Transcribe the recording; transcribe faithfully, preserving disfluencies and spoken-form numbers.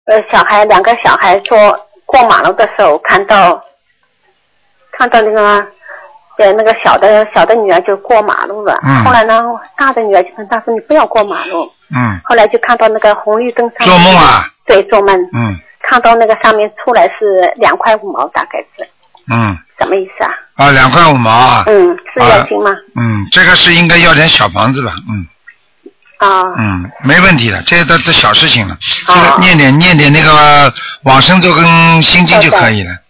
呃，小孩两个小孩坐过马路的时候，看到看到那个呃那个小的小的女儿就过马路了。 嗯。 后来呢，大的女儿就跟他说：“你不要过马路。” 嗯。 后来就看到那个红绿灯上面。 做梦啊？ 对，做梦。 嗯。 看到那个上面出来是两块五毛，大概是。 嗯。 什么意思啊？ 啊，两块五毛啊。 嗯，是要紧吗？ 啊？嗯，这个是应该要点小房子吧？嗯。 啊。 嗯，没问题的，这都这小事情了。这个念点念点那个往生咒跟心经就可以了。